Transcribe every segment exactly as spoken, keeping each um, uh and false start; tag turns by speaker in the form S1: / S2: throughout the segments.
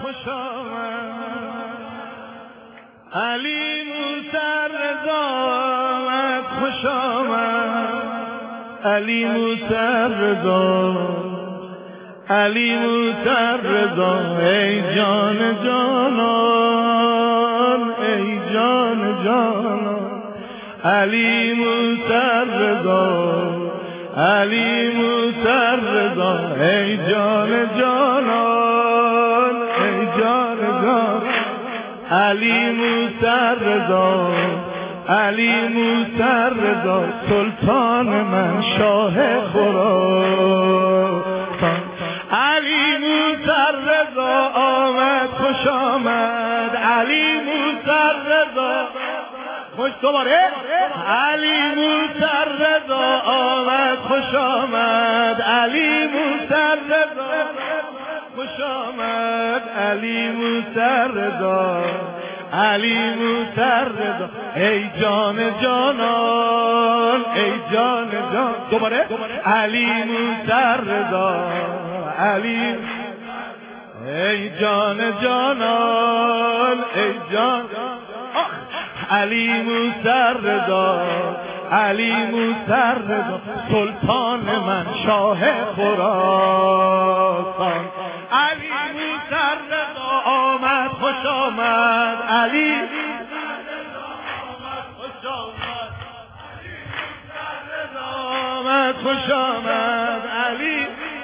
S1: خوش آمد علی موسی رضا آمد خوش آمد علی موسی رضا علی موسی رضا ای جان جانان ای جان جانان علی موسی رضا علی موسی رضا ای جان جانان ای جان جان علی موسی رضا علی موسی رضا سلطان من شاه خراسان علی موسی رضا آمد خوش آمد علی موسی رضا خوش دوباره علی موسی رضا آمد خوش آمد علی موسی رضا خوش آمد علی موسی رضا علی موسی رضا ای جان جانان ای جان جان دوباره علی موسی رضا علی ای جان جانان ای جان علی موسی رضا علی موسی رضا سلطان من شاه خراسان علی موسی رضا آمد خوش آمد علی خوش آمد آمد خوش آمد علی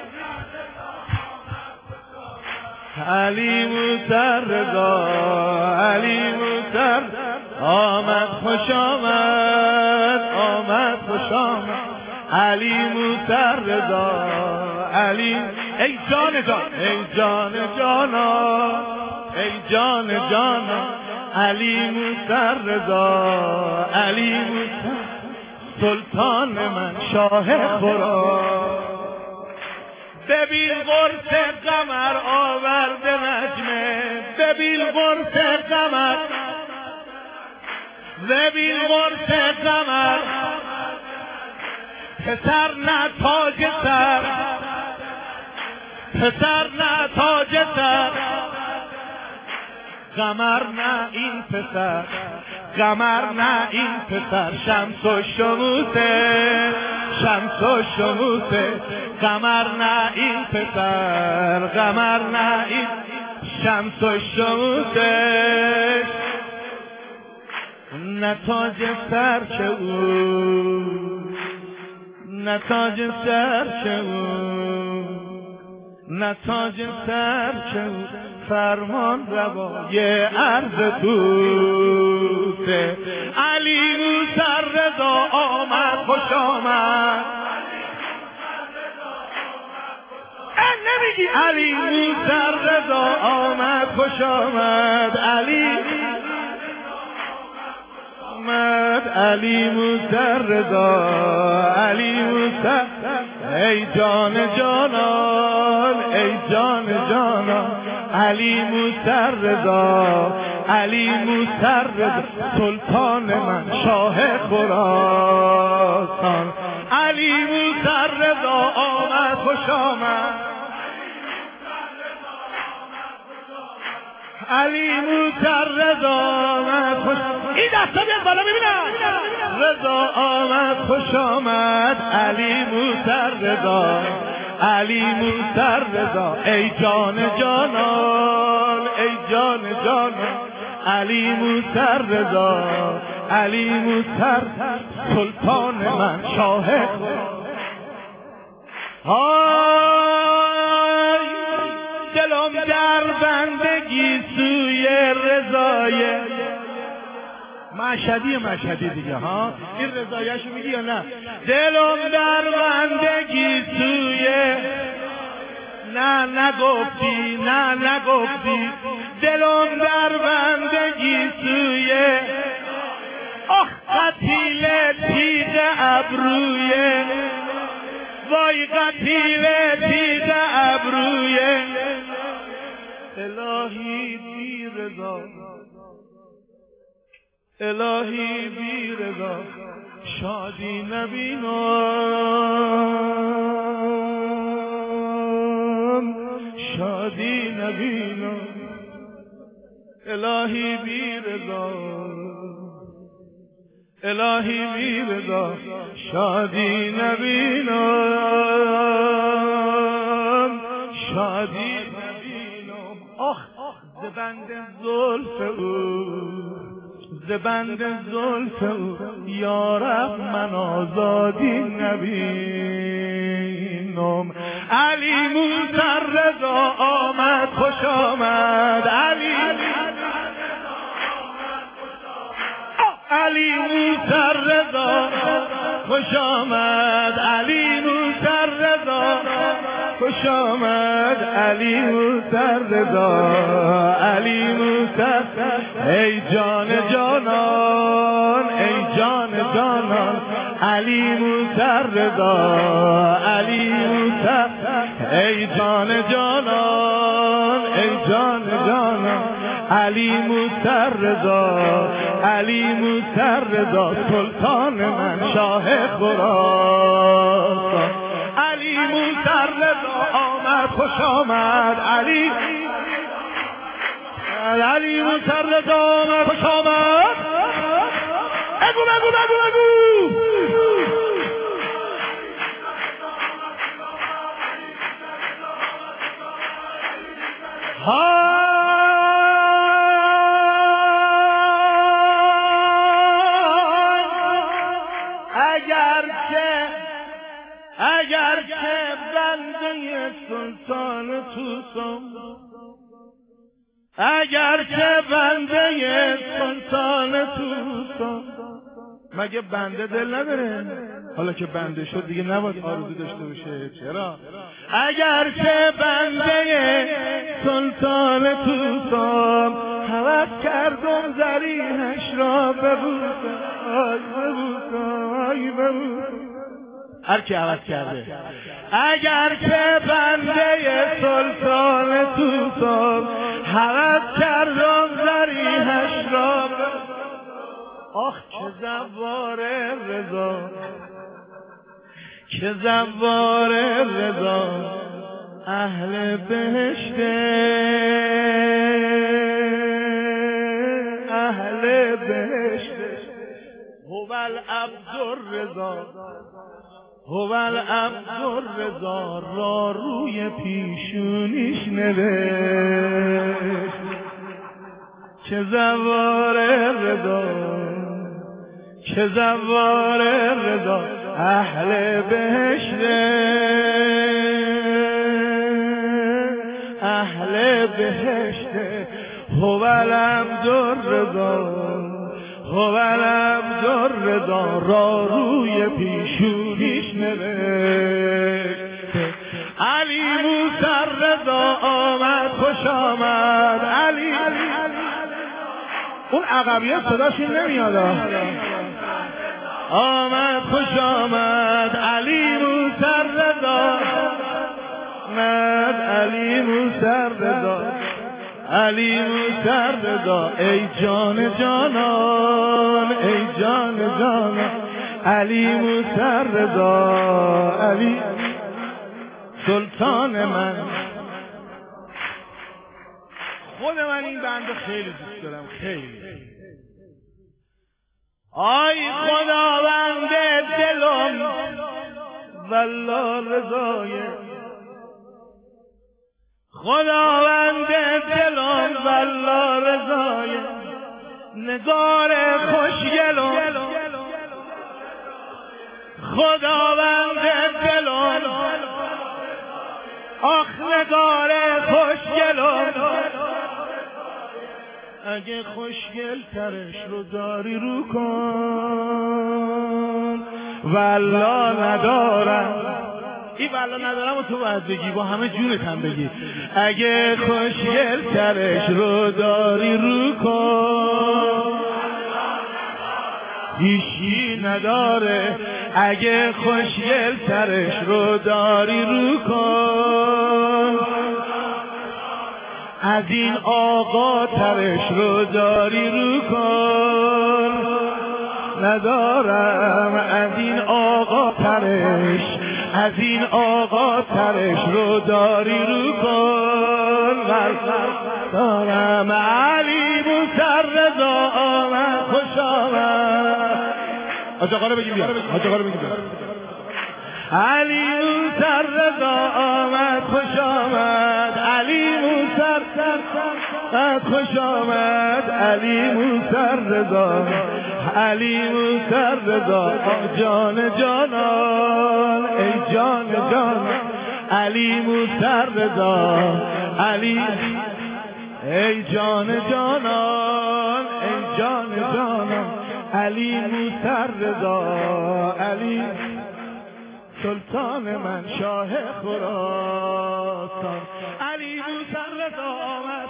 S1: علی موسی رضا علی موسی آمد خوش آمد آمد خوش آمد علی موسی رضا علی ای جان جان ای جان جانا ای جان جانا علی موسی رضا علی موسی سلطان من شاه خراسان ببین قرص قمر آورده نجمه ببین قرص قمر ببین قرص قمر پسر نه تاج سر پسر نه تاج سر قمر نه این پسر قمر نه این پسر شمس و شموسه شمس و شموسه قمر نه این پسر قمر نه این شمس و شموسه نه تاج سر چه او نه تاج سر چه او نه تاج سر چه او فرمان روای عرض توسه علی موسی رضا آمد خوش آمد نمیگی علی موسی رضا آمد خوش آمد علی آمد علی موسی رضا علی موسی ای جان جانان ای جان جانان علی موسی رضا علی موسی رضا سلطان من شاه خراسان علی موسی رضا آمد خوش آمد علی موسی رضا آمد خوش این دستا بیاد بالا ببینم رضا آمد خوش آمد علی موسی رضا علی موسی رضا ای جان جانان ای جان جانان علی موسی رضا علی موسی سلطان من شاه های دلم در بندگی سوی رضای مشهدی مشهدی دیگه ها این رضایشو میگی یا نه دلم در بندگی سوی نه نگفتی نه نگفتی دلم در بندگی سوی آخ قتیل تیغ ابروی وای قتیل تیغ ابروی الهی بی رضا الهی بی رضا شادی نبینم شادی نبینم الهی بی رضا الهی بی رضا شادی نبینم شادی نبینم آخ زبند زلف او زبند زلف او یارب من آزادی نبینم علی موسی رضا آمد خوش آمد علی علی موسی رضا خوش آمد علی موسی رضا خوش آمد علی موسی رضا علی موسی ای جان جانان ای جان جانان علی موسی رضا علی موسی ای جان جانان ای جان جانان علی موسی رضا علی موسی رضا سلطان من شاه خراسان علی موسی رضا آمد خوش آمد علی علی موسی رضا آمد خوش آمد بگو بگو بگو بگو ها اگر که بنده سلطان توسم اگر که بنده سلطان توسم مگه بنده دل نداره؟ حالا که بنده شد دیگه نباید آرزو داشته باشه. چرا؟ اگر که بنده سلطان توسم هوس کردم زریحش را ببوسم آی ببوسم آی ببوسم هر کی عوض کرده اگر که بنده سلطان توسم هوس کردم زریحش را آخ که زوار رضا که زوار رضا اهل بهشته اهل بهشته هو العبد الرضا هو العبد الرضا را روی پیشونیش نوشت چه زوار رضا چه زوار رضا اهل بهشته اهل بهشته هو العبد الرضا هو العبد الرضا را روی پیشونیش نوشت علی موسی رضا آمد خوش آمد علی اون عقبیه صداش نمیاد آمد خوش آمد علی موسی رضا آمد علی موسی رضا علی موسی رضا ای جان جانان ای جان جانان علی موسی رضا علی سلطان من خود من این بنده خیلی دوست دارم خیلی آی خداوند دلم والله رضایه خداوند دلم والله رضایه نگار خوشگلم خداوند دلم آخ نگار خوشگلم اگه خوشگل ترش رو داری رو کن والله ندارم این والله ندارم و تو باید بگی با همه جونت هم بگی اگه خوشگل ترش رو داری رو کن هیچی نداره اگه خوشگل ترش رو داری رو کن از این آقا ترش رو داری رو کن ندارم از این آقا ترش از این آقا ترش رو داری رو کن دارم علی حاج آقا رو بگیم بیا، حاج آقا رو بگیم بیا. علی موسر رضا آمد خوش آمد، علی موسر خوش آمد، علی موسر رضا، علی موسر رضا جان جانان ای جان جان، علی موسر رضا علی ای جان جانان ای جان جانان، علی موسر رضا علی سلطان من شاه خراسان، علی موسر رضا آمد